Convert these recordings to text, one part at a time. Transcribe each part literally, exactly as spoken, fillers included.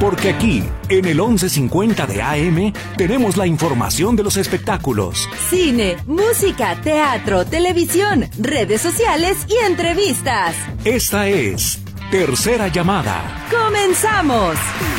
Porque aquí, en el once cincuenta de A M, tenemos la información de los espectáculos. Cine, música, teatro, televisión, redes sociales y entrevistas. Esta es Tercera Llamada. ¡Comenzamos!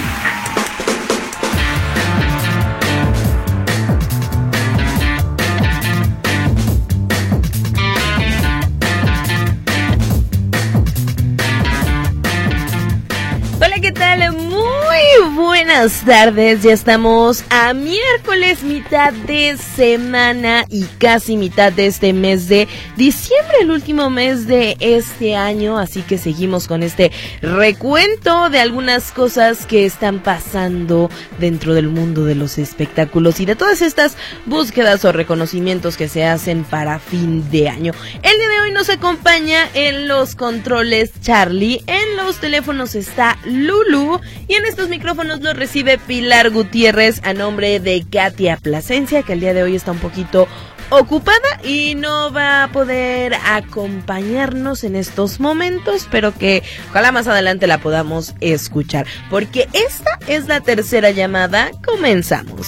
Hola, ¿qué tal? Muy buenas tardes, ya estamos a miércoles, mitad de semana y casi mitad de este mes de diciembre, el último mes de este año, así que seguimos con este recuento de algunas cosas que están pasando dentro del mundo de los espectáculos y de todas estas búsquedas o reconocimientos que se hacen para fin de año. El día de hoy nos acompaña en los controles Charlie, en los teléfonos está Lulu y en estos micrófonos los recibe Pilar Gutiérrez a nombre de Katia Plasencia, que el día de hoy está un poquito ocupada y no va a poder acompañarnos en estos momentos, pero que ojalá más adelante la podamos escuchar, porque esta es la tercera llamada. Comenzamos.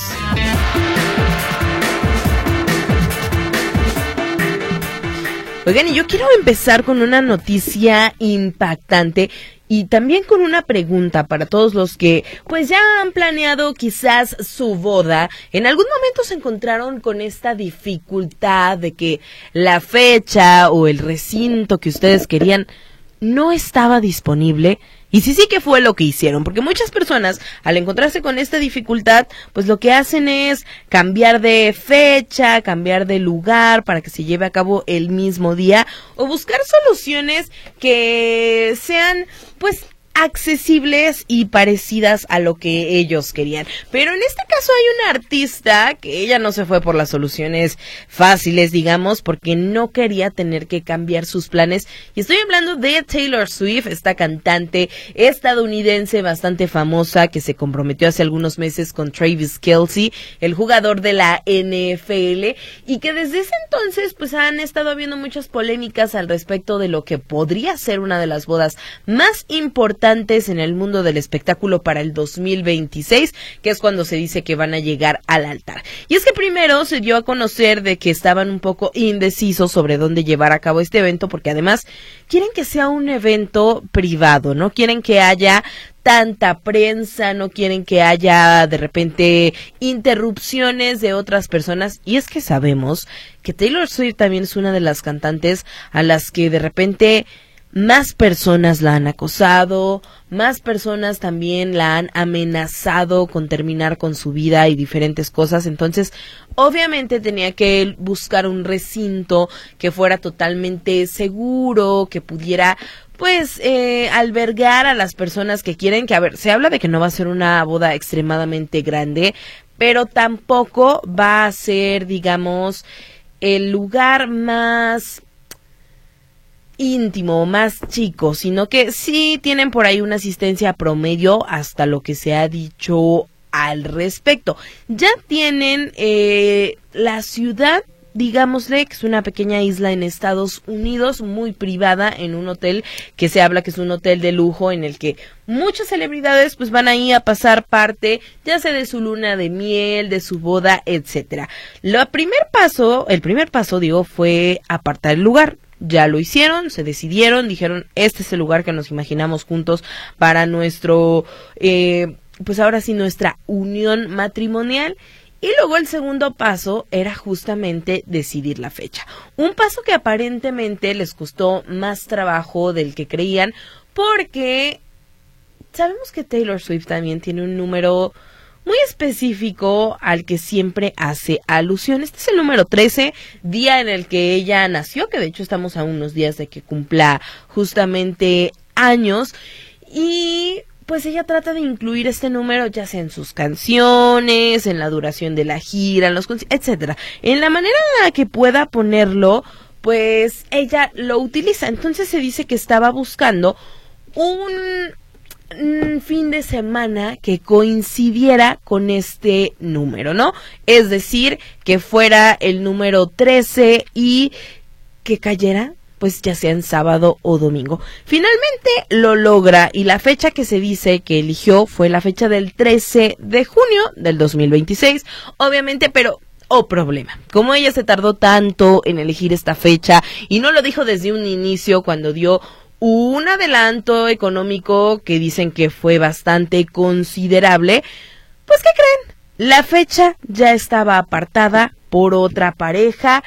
Oigan, y yo quiero empezar con una noticia impactante y también con una pregunta para todos los que pues ya han planeado quizás su boda. En algún momento se encontraron con esta dificultad de que la fecha o el recinto que ustedes querían no estaba disponible. Y sí, sí que fue lo que hicieron, porque muchas personas al encontrarse con esta dificultad, pues lo que hacen es cambiar de fecha, cambiar de lugar para que se lleve a cabo el mismo día o buscar soluciones que sean pues accesibles y parecidas a lo que ellos querían. Pero en este caso hay una artista que ella no se fue por las soluciones fáciles, digamos, porque no quería tener que cambiar sus planes. Y estoy hablando de Taylor Swift, esta cantante estadounidense bastante famosa que se comprometió hace algunos meses con Travis Kelce, el jugador de la N F L, y que desde ese entonces pues han estado habiendo muchas polémicas al respecto de lo que podría ser una de las bodas más importantes en el mundo del espectáculo para el dos mil veintiséis, que es cuando se dice que van a llegar al altar. Y es que primero se dio a conocer de que estaban un poco indecisos sobre dónde llevar a cabo este evento, porque además quieren que sea un evento privado, no quieren que haya tanta prensa, no quieren que haya de repente interrupciones de otras personas. Y es que sabemos que Taylor Swift también es una de las cantantes a las que de repente más personas la han acosado, más personas también la han amenazado con terminar con su vida y diferentes cosas. Entonces, obviamente tenía que buscar un recinto que fuera totalmente seguro, que pudiera pues eh, albergar a las personas que quieren, que a ver, se habla de que no va a ser una boda extremadamente grande, pero tampoco va a ser, digamos, el lugar más íntimo, más chico, sino que sí tienen por ahí una asistencia promedio hasta lo que se ha dicho al respecto. Ya tienen eh, la ciudad, digámosle, que es una pequeña isla en Estados Unidos, muy privada, en un hotel que se habla que es un hotel de lujo en el que muchas celebridades pues van ahí a pasar parte, ya sea de su luna de miel, de su boda, etcétera. Lo primer paso, el primer paso, digo, fue apartar el lugar. Ya lo hicieron, se decidieron, dijeron, este es el lugar que nos imaginamos juntos para nuestro, eh, pues ahora sí, nuestra unión matrimonial. Y luego el segundo paso era justamente decidir la fecha. Un paso que aparentemente les costó más trabajo del que creían, porque sabemos que Taylor Swift también tiene un número muy específico al que siempre hace alusión. Este es el número trece, día en el que ella nació, que de hecho estamos a unos días de que cumpla justamente años, y pues ella trata de incluir este número ya sea en sus canciones, en la duración de la gira, en los conciertos, etcétera. En la manera en la que pueda ponerlo, pues ella lo utiliza. Entonces se dice que estaba buscando un un fin de semana que coincidiera con este número, ¿no? Es decir, que fuera el número trece y que cayera pues ya sea en sábado o domingo. Finalmente lo logra y la fecha que se dice que eligió fue la fecha del trece de junio del dos mil veintiséis, obviamente, pero oh problema, como ella se tardó tanto en elegir esta fecha y no lo dijo desde un inicio cuando dio un adelanto económico que dicen que fue bastante considerable, pues ¿qué creen? La fecha ya estaba apartada por otra pareja.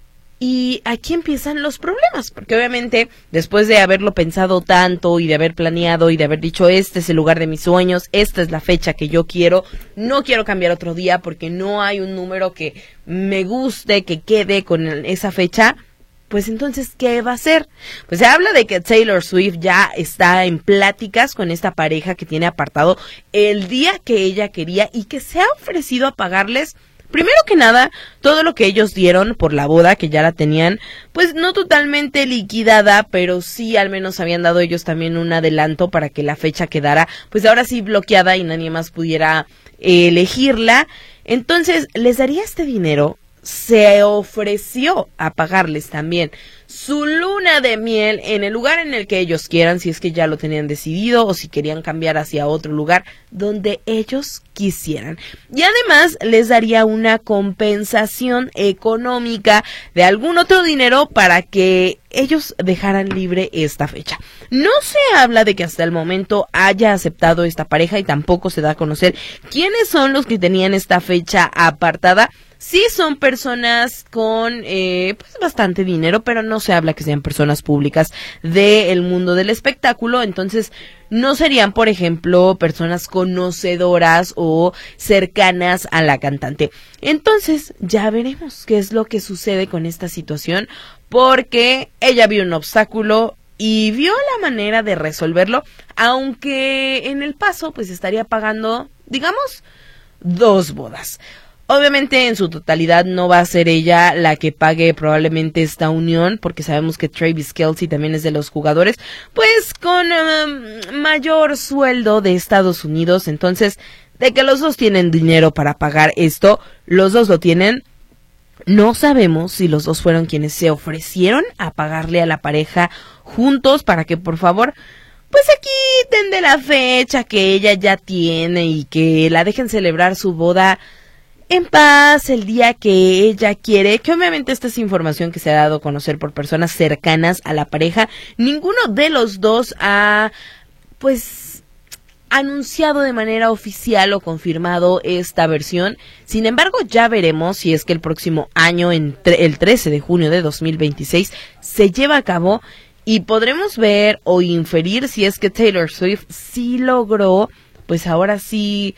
Y aquí empiezan los problemas, porque obviamente después de haberlo pensado tanto y de haber planeado y de haber dicho este es el lugar de mis sueños, esta es la fecha que yo quiero, no quiero cambiar otro día porque no hay un número que me guste, que quede con esa fecha, pues entonces, ¿qué va a hacer? Pues se habla de que Taylor Swift ya está en pláticas con esta pareja que tiene apartado el día que ella quería y que se ha ofrecido a pagarles, primero que nada, todo lo que ellos dieron por la boda, que ya la tenían, pues no totalmente liquidada, pero sí al menos habían dado ellos también un adelanto para que la fecha quedara, pues ahora sí bloqueada y nadie más pudiera eh, elegirla. Entonces, les daría este dinero. Se ofreció a pagarles también su luna de miel en el lugar en el que ellos quieran, si es que ya lo tenían decidido o si querían cambiar hacia otro lugar donde ellos quisieran. Y además les daría una compensación económica de algún otro dinero para que ellos dejaran libre esta fecha. No se habla de que hasta el momento haya aceptado esta pareja y tampoco se da a conocer quiénes son los que tenían esta fecha apartada. Sí son personas con eh, pues bastante dinero, pero no se habla que sean personas públicas del mundo del espectáculo, entonces no serían, por ejemplo, personas conocedoras o cercanas a la cantante. Entonces ya veremos qué es lo que sucede con esta situación, porque ella vio un obstáculo y vio la manera de resolverlo, aunque en el paso pues estaría pagando, digamos, dos bodas. Obviamente en su totalidad no va a ser ella la que pague probablemente esta unión, porque sabemos que Travis Kelce también es de los jugadores, pues con um, mayor sueldo de Estados Unidos. Entonces, de que los dos tienen dinero para pagar esto, los dos lo tienen. No sabemos si los dos fueron quienes se ofrecieron a pagarle a la pareja juntos para que por favor pues se quiten de la fecha que ella ya tiene y que la dejen celebrar su boda en paz el día que ella quiere, que obviamente esta es información que se ha dado a conocer por personas cercanas a la pareja. Ninguno de los dos ha, pues, anunciado de manera oficial o confirmado esta versión. Sin embargo, ya veremos si es que el próximo año, entre el trece de junio de dos mil veintiséis, se lleva a cabo y podremos ver o inferir si es que Taylor Swift sí logró, pues ahora sí,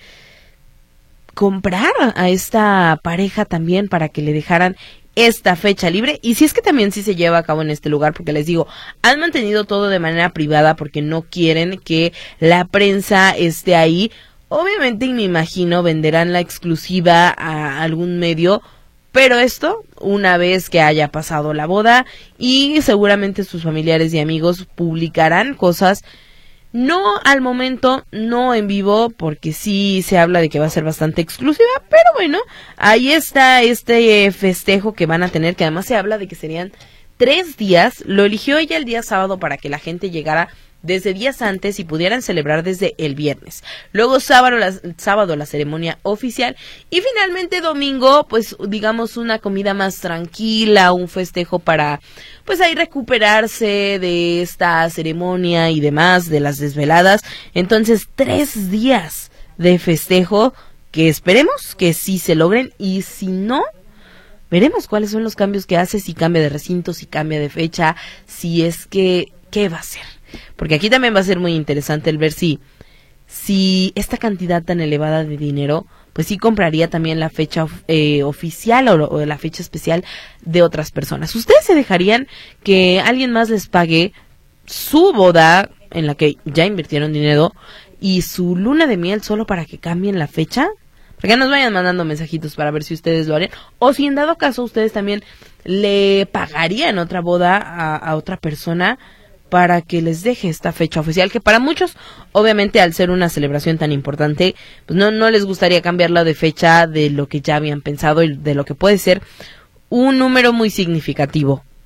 comprar a esta pareja también para que le dejaran esta fecha libre, y si es que también sí se lleva a cabo en este lugar, porque les digo, han mantenido todo de manera privada porque no quieren que la prensa esté ahí. Obviamente, y me imagino, venderán la exclusiva a algún medio, pero esto una vez que haya pasado la boda, y seguramente sus familiares y amigos publicarán cosas. No al momento, no en vivo, porque sí se habla de que va a ser bastante exclusiva, pero bueno, ahí está este festejo que van a tener, que además se habla de que serían tres días. Lo eligió ella el día sábado para que la gente llegara desde días antes y pudieran celebrar desde el viernes. Luego sábado la, sábado la ceremonia oficial y finalmente domingo, pues digamos una comida más tranquila, un festejo para pues ahí recuperarse de esta ceremonia y demás, de las desveladas. Entonces tres días de festejo que esperemos que sí se logren, y si no, veremos cuáles son los cambios que hace, si cambia de recinto, si cambia de fecha, si es que, ¿qué va a hacer? Porque aquí también va a ser muy interesante el ver si, si esta cantidad tan elevada de dinero, pues sí compraría también la fecha eh, oficial o, o la fecha especial de otras personas. ¿Ustedes se dejarían que alguien más les pague su boda en la que ya invirtieron dinero y su luna de miel solo para que cambien la fecha? Para que nos vayan mandando mensajitos para ver si ustedes lo harían, o si en dado caso ustedes también le pagarían otra boda a, a otra persona para que les deje esta fecha oficial, que para muchos, obviamente, al ser una celebración tan importante, pues no, no les gustaría cambiarla de fecha de lo que ya habían pensado y de lo que puede ser un número muy significativo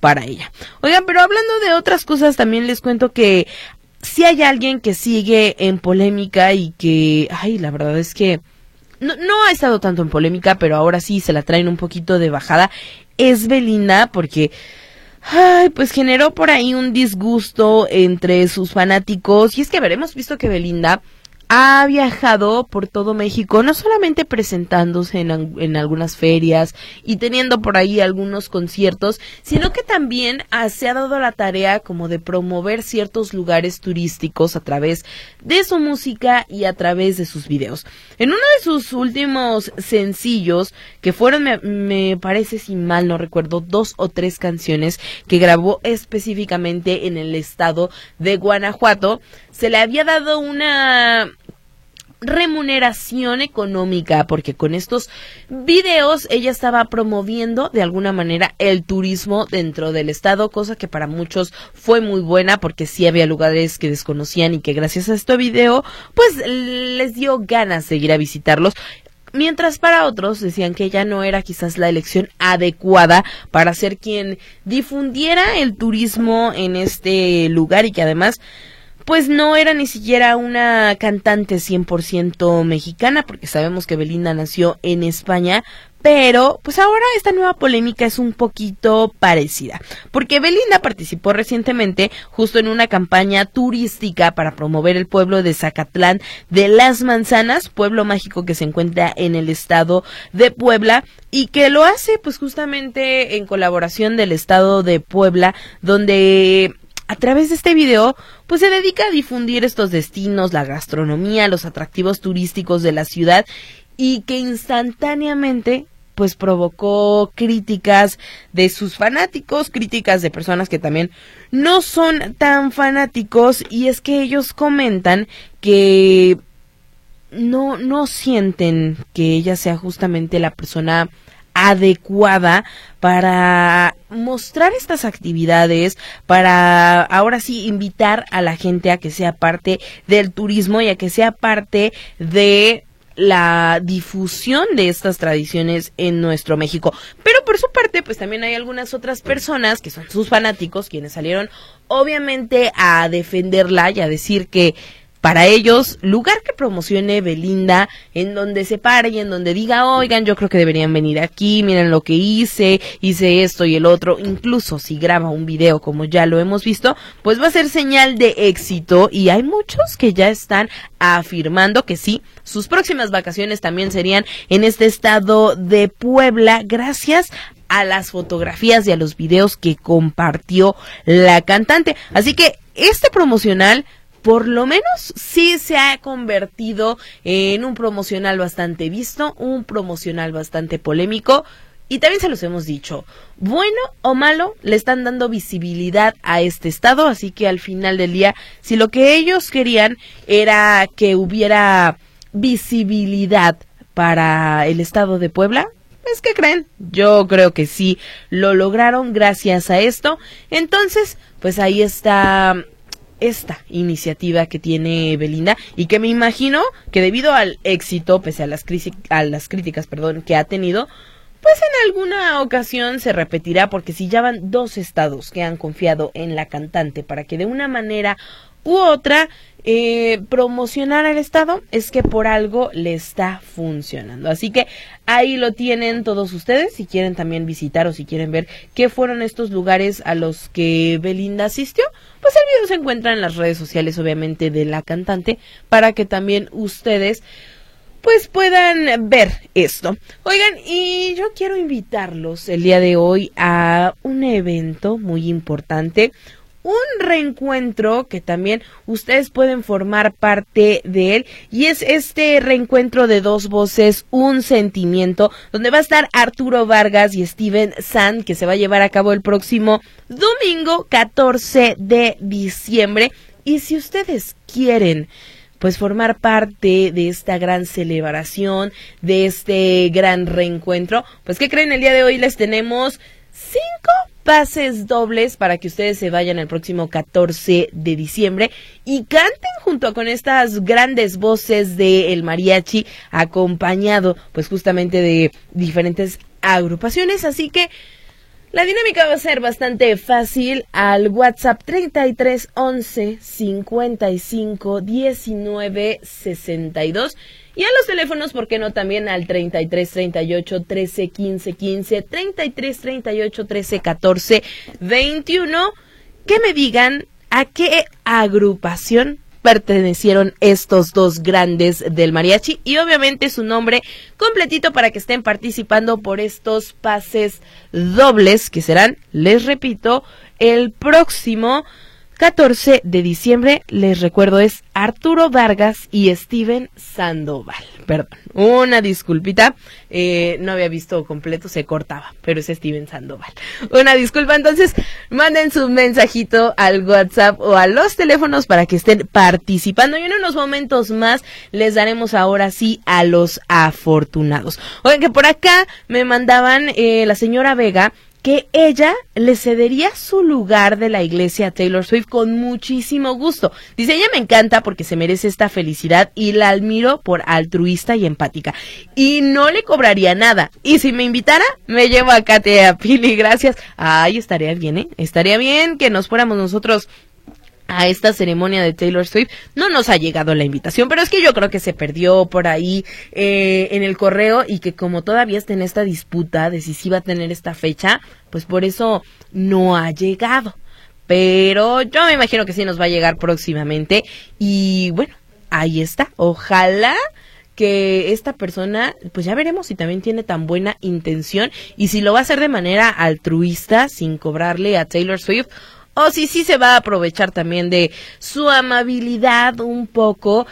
para ella. Oigan, pero hablando de otras cosas, también les cuento que si hay alguien que sigue en polémica y que, ay, la verdad es que no, no ha estado tanto en polémica, pero ahora sí se la traen un poquito de bajada, es Belinda, porque ay, pues generó por ahí un disgusto entre sus fanáticos. Y es que, a ver, hemos visto que Belinda ha viajado por todo México, no solamente presentándose en, en algunas ferias y teniendo por ahí algunos conciertos, sino que también ha, se ha dado la tarea como de promover ciertos lugares turísticos a través de su música y a través de sus videos. En uno de sus últimos sencillos, que fueron, me, me parece, si mal no recuerdo, dos o tres canciones que grabó específicamente en el estado de Guanajuato, se le había dado una remuneración económica, porque con estos videos ella estaba promoviendo de alguna manera el turismo dentro del estado, cosa que para muchos fue muy buena, porque sí había lugares que desconocían y que gracias a este video pues les dio ganas de ir a visitarlos. Mientras para otros decían que ella no era quizás la elección adecuada para ser quien difundiera el turismo en este lugar, y que además pues no era ni siquiera una cantante cien por ciento mexicana, porque sabemos que Belinda nació en España, pero pues ahora esta nueva polémica es un poquito parecida, porque Belinda participó recientemente justo en una campaña turística para promover el pueblo de Zacatlán de las Manzanas, pueblo mágico que se encuentra en el estado de Puebla, y que lo hace pues justamente en colaboración del estado de Puebla, donde a través de este video pues se dedica a difundir estos destinos, la gastronomía, los atractivos turísticos de la ciudad, y que instantáneamente pues provocó críticas de sus fanáticos, críticas de personas que también no son tan fanáticos, y es que ellos comentan que no, no sienten que ella sea justamente la persona adecuada para mostrar estas actividades, para ahora sí invitar a la gente a que sea parte del turismo y a que sea parte de la difusión de estas tradiciones en nuestro México. Pero por su parte, pues también hay algunas otras personas que son sus fanáticos, quienes salieron obviamente a defenderla y a decir que para ellos, lugar que promocione Belinda, en donde se pare y en donde diga, oigan, yo creo que deberían venir aquí, miren lo que hice, hice esto y el otro, incluso si graba un video como ya lo hemos visto, pues va a ser señal de éxito, y hay muchos que ya están afirmando que sí, sus próximas vacaciones también serían en este estado de Puebla, gracias a las fotografías y a los videos que compartió la cantante. Así que este promocional por lo menos sí se ha convertido en un promocional bastante visto, un promocional bastante polémico, y también se los hemos dicho, bueno o malo, le están dando visibilidad a este estado, así que al final del día, si lo que ellos querían era que hubiera visibilidad para el estado de Puebla, pues ¿qué creen? Yo creo que sí lo lograron gracias a esto. Entonces, pues ahí está esta iniciativa que tiene Belinda, y que me imagino que debido al éxito, pese a las, crisis, a las críticas perdón, que ha tenido, pues en alguna ocasión se repetirá, porque si ya van dos estados que han confiado en la cantante para que de una manera u otra eh, promocionar al estado, es que por algo le está funcionando. Así que ahí lo tienen todos ustedes, si quieren también visitar o si quieren ver qué fueron estos lugares a los que Belinda asistió, pues el video se encuentra en las redes sociales obviamente de la cantante, para que también ustedes pues puedan ver esto. Oigan, y yo quiero invitarlos el día de hoy a un evento muy importante, un reencuentro que también ustedes pueden formar parte de él, y es este reencuentro de dos voces, un sentimiento, donde va a estar Arturo Vargas y Steven Sand, que se va a llevar a cabo el próximo domingo catorce de diciembre. Y si ustedes quieren pues formar parte de esta gran celebración, de este gran reencuentro, pues ¿qué creen? El día de hoy les tenemos cinco pases dobles para que ustedes se vayan el próximo catorce de diciembre y canten junto con estas grandes voces del mariachi, acompañado pues justamente de diferentes agrupaciones. Así que La dinámica va a ser bastante fácil al WhatsApp treinta y tres once cincuenta y cinco diecinueve sesenta y dos y a los teléfonos, ¿por qué no? También al treinta y tres treinta y ocho trece quince quince, treinta y tres treinta y ocho trece catorce veintiuno, que me digan a qué agrupación pertenecieron estos dos grandes del mariachi y obviamente su nombre completito para que estén participando por estos pases dobles que serán, les repito, el próximo catorce de diciembre. Les recuerdo, es Arturo Vargas y Steven Sandoval. Perdón, una disculpita, eh, no había visto completo, se cortaba, pero es Steven Sandoval. Una disculpa, entonces manden su mensajito al WhatsApp o a los teléfonos para que estén participando y en unos momentos más les daremos ahora sí a los afortunados. Oigan, que por acá me mandaban eh, la señora Vega que ella le cedería su lugar de la iglesia a Taylor Swift con muchísimo gusto. Dice, ella me encanta porque se merece esta felicidad y la admiro por altruista y empática. Y no le cobraría nada. Y si me invitara, me llevo a Kate a Pili, gracias. Ay, estaría bien, ¿eh? Estaría bien que nos fuéramos nosotros a esta ceremonia de Taylor Swift. No nos ha llegado la invitación, pero es que yo creo que se perdió por ahí eh, en el correo y que como todavía está en esta disputa de si sí va a tener esta fecha, pues por eso no ha llegado. Pero yo me imagino que sí nos va a llegar próximamente y bueno, ahí está. Ojalá que esta persona, pues ya veremos si también tiene tan buena intención y si lo va a hacer de manera altruista, sin cobrarle a Taylor Swift, o si sí se va a aprovechar también de su amabilidad un poco,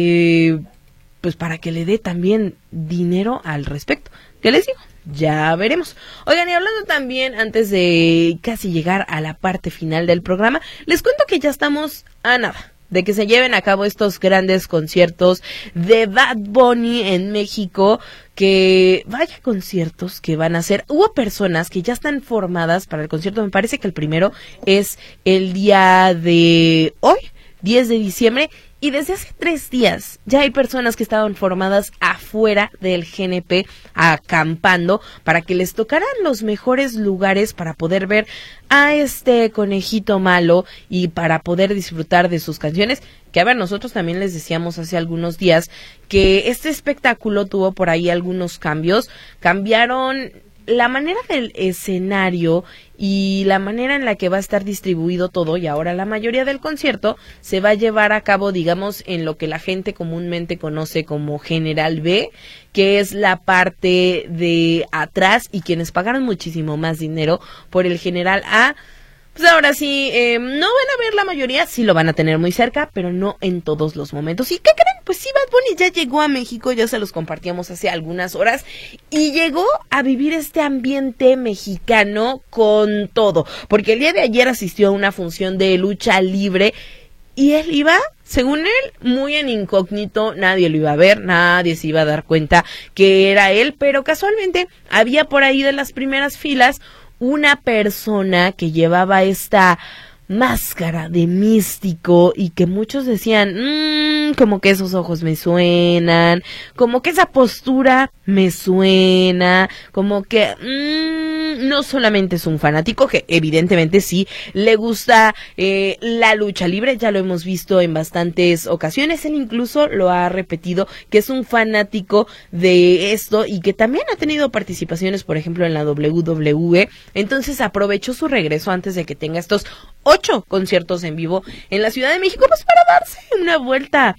eh, pues para que le dé también dinero al respecto. ¿Qué les digo? Ya veremos. Oigan, y hablando también, antes de casi llegar a la parte final del programa, les cuento que ya estamos a nada de que se lleven a cabo estos grandes conciertos de Bad Bunny en México, que vaya conciertos que van a hacer. Hubo personas que ya están formadas para el concierto, me parece que el primero es el día de hoy, diez de diciembre, y desde hace tres días ya hay personas que estaban formadas afuera del G N P acampando para que les tocaran los mejores lugares para poder ver a este conejito malo y para poder disfrutar de sus canciones. Que a ver, nosotros también les decíamos hace algunos días que este espectáculo tuvo por ahí algunos cambios. Cambiaron la manera del escenario y la manera en la que va a estar distribuido todo, y ahora la mayoría del concierto se va a llevar a cabo, digamos, en lo que la gente comúnmente conoce como General B, que es la parte de atrás, y quienes pagaron muchísimo más dinero por el General A, pues ahora sí, eh, no van a ver la mayoría, sí lo van a tener muy cerca, pero no en todos los momentos. ¿Y qué creen? Pues sí, Bad Bunny ya llegó a México, ya se los compartíamos hace algunas horas, y llegó a vivir este ambiente mexicano con todo, porque el día de ayer asistió a una función de lucha libre, y él iba, según él, muy en incógnito, nadie lo iba a ver, nadie se iba a dar cuenta que era él, pero casualmente había por ahí de las primeras filas una persona que llevaba esta máscara de místico y que muchos decían, mmm, como que esos ojos me suenan, como que esa postura me suena, como que mmm, no solamente es un fanático, que evidentemente sí le gusta eh, la lucha libre, ya lo hemos visto en bastantes ocasiones, él incluso lo ha repetido, que es un fanático de esto y que también ha tenido participaciones, por ejemplo, en la doble u doble u E, entonces aprovechó su regreso antes de que tenga estos ocho conciertos en vivo en la Ciudad de México, pues para darse una vuelta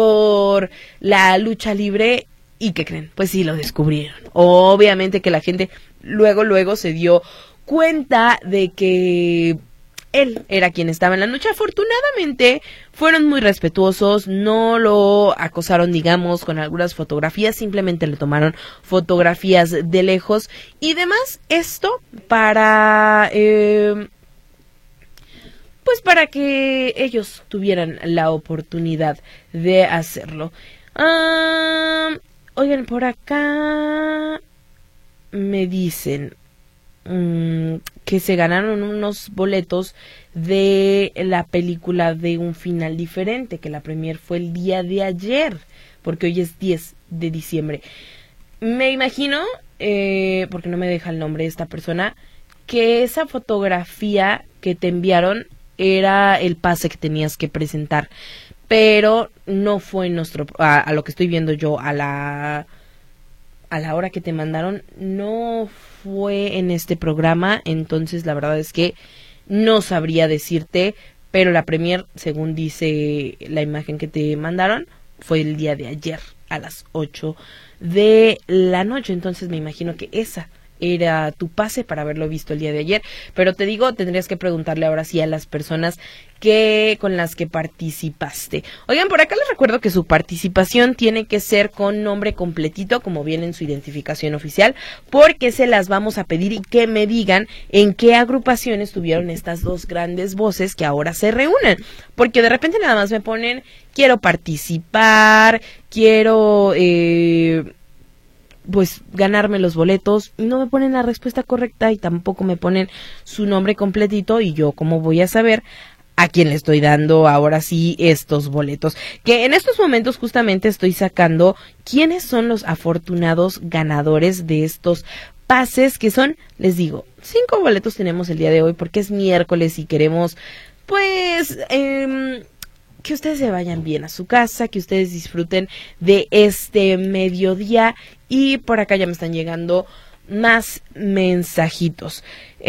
por la lucha libre. ¿Y qué creen? Pues sí, lo descubrieron. Obviamente que la gente luego, luego se dio cuenta de que él era quien estaba en la lucha. Afortunadamente fueron muy respetuosos, no lo acosaron, digamos, con algunas fotografías, simplemente le tomaron fotografías de lejos y demás. Esto para Eh, pues para que ellos tuvieran la oportunidad de hacerlo. Uh, oigan, por acá me dicen um, que se ganaron unos boletos de la película de Un Final Diferente, que la premier fue el día de ayer, porque hoy es diez de diciembre. Me imagino, eh, porque no me deja el nombre de esta persona, que esa fotografía que te enviaron era el pase que tenías que presentar, pero no fue nuestro, a, a lo que estoy viendo yo, a la a la hora que te mandaron, no fue en este programa, entonces la verdad es que no sabría decirte, pero la premier, según dice la imagen que te mandaron, fue el día de ayer a las ocho de la noche, entonces me imagino que esa era tu pase para haberlo visto el día de ayer, pero te digo, tendrías que preguntarle ahora sí a las personas que con las que participaste. Oigan, por acá les recuerdo que su participación tiene que ser con nombre completito, como viene en su identificación oficial, porque se las vamos a pedir y que me digan en qué agrupaciones tuvieron estas dos grandes voces que ahora se reúnen, porque de repente nada más me ponen, quiero participar, quiero... Eh, pues ganarme los boletos, y no me ponen la respuesta correcta y tampoco me ponen su nombre completito, y yo cómo voy a saber a quién le estoy dando ahora sí estos boletos, que en estos momentos justamente estoy sacando quiénes son los afortunados ganadores de estos pases, que son, les digo, cinco boletos tenemos el día de hoy porque es miércoles y queremos pues eh, que ustedes se vayan bien a su casa, que ustedes disfruten de este mediodía. Y por acá ya me están llegando más mensajitos.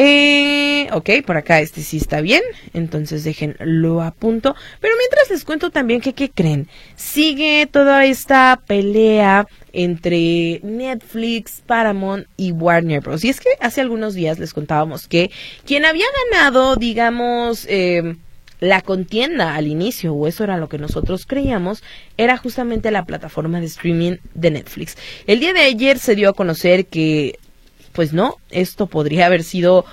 Eh, ok, por acá este sí está bien, entonces déjenlo a punto. Pero mientras les cuento también que, ¿qué creen? Sigue toda esta pelea entre Netflix, Paramount y Warner Bros. Y es que hace algunos días les contábamos que quien había ganado, digamos... Eh, la contienda al inicio, o eso era lo que nosotros creíamos, era justamente la plataforma de streaming de Netflix. El día de ayer se dio a conocer que, pues no, esto podría haber sido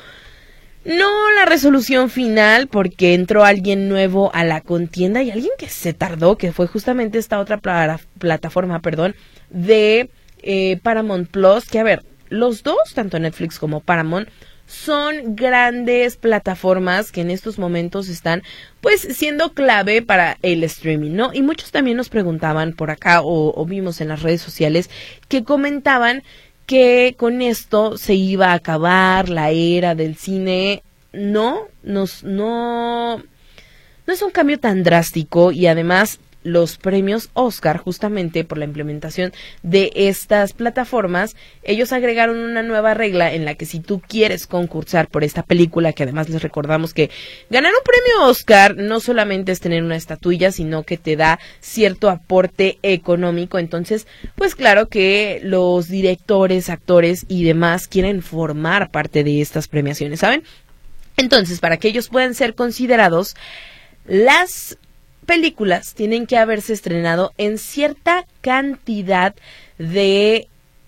no la resolución final, porque entró alguien nuevo a la contienda y alguien que se tardó, que fue justamente esta otra pla- plataforma, perdón, de eh, Paramount Plus, que a ver, los dos, tanto Netflix como Paramount, son grandes plataformas que en estos momentos están pues siendo clave para el streaming, ¿no? Y muchos también nos preguntaban por acá o, o vimos en las redes sociales que comentaban que con esto se iba a acabar la era del cine. No, nos, no, no es un cambio tan drástico, y además los premios Oscar, justamente por la implementación de estas plataformas, ellos agregaron una nueva regla en la que si tú quieres concursar por esta película, que además les recordamos que ganar un premio Oscar no solamente es tener una estatuilla, sino que te da cierto aporte económico. Entonces, pues claro que los directores, actores y demás quieren formar parte de estas premiaciones, ¿saben? Entonces, para que ellos puedan ser considerados, las películas tienen que haberse estrenado en cierta cantidad de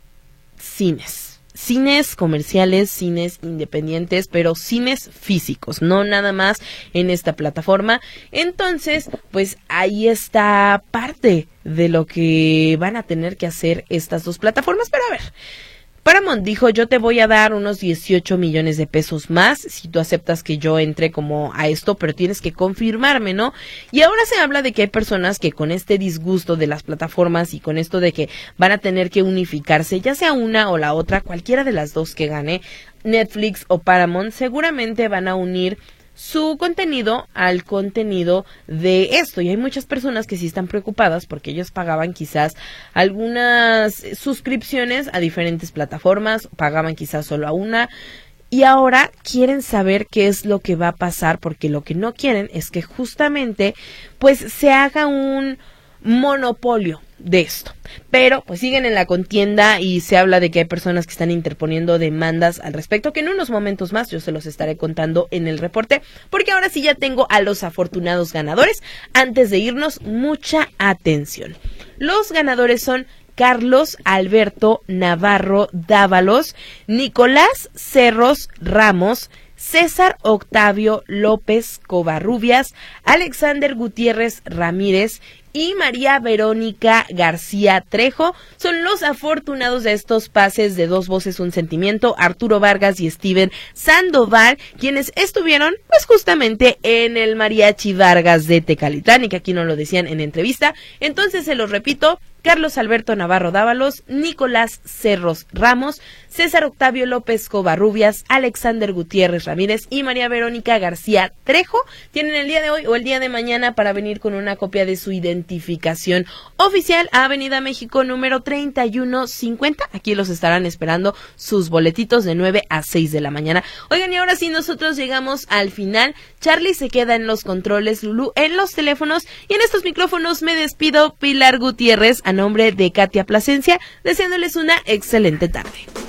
cines, cines comerciales, cines independientes, pero cines físicos, no nada más en esta plataforma. Entonces, pues ahí está parte de lo que van a tener que hacer estas dos plataformas. Pero a ver, Paramount dijo, yo te voy a dar unos dieciocho millones de pesos más si tú aceptas que yo entre como a esto, pero tienes que confirmarme, ¿no? Y ahora se habla de que hay personas que con este disgusto de las plataformas y con esto de que van a tener que unificarse, ya sea una o la otra, cualquiera de las dos que gane, Netflix o Paramount, seguramente van a unir su contenido al contenido de esto, y hay muchas personas que sí están preocupadas porque ellos pagaban quizás algunas suscripciones a diferentes plataformas, pagaban quizás solo a una, y ahora quieren saber qué es lo que va a pasar, porque lo que no quieren es que justamente pues se haga un monopolio de esto. Pero pues siguen en la contienda y se habla de que hay personas que están interponiendo demandas al respecto, que en unos momentos más yo se los estaré contando en el reporte, porque ahora sí ya tengo a los afortunados ganadores. Antes de irnos, mucha atención. Los ganadores son Carlos Alberto Navarro Dávalos, Nicolás Cerros Ramos, César Octavio López Covarrubias, Alexander Gutiérrez Ramírez y María Verónica García Trejo. Son los afortunados de estos pases de Dos Voces Un Sentimiento, Arturo Vargas y Steven Sandoval, quienes estuvieron pues justamente en el Mariachi Vargas de Tecalitlán, y que aquí no lo decían en entrevista. Entonces se los repito, Carlos Alberto Navarro Dávalos, Nicolás Cerros Ramos, César Octavio López Covarrubias, Alexander Gutiérrez Ramírez y María Verónica García Trejo tienen el día de hoy o el día de mañana para venir con una copia de su identificación oficial a Avenida México número treinta y uno cincuenta. Aquí los estarán esperando sus boletitos de nueve a seis de la mañana. Oigan, y ahora sí nosotros llegamos al final. Charlie se queda en los controles, Lulú en los teléfonos, y en estos micrófonos me despido, Pilar Gutiérrez, a nombre de Katia Plasencia, deseándoles una excelente tarde.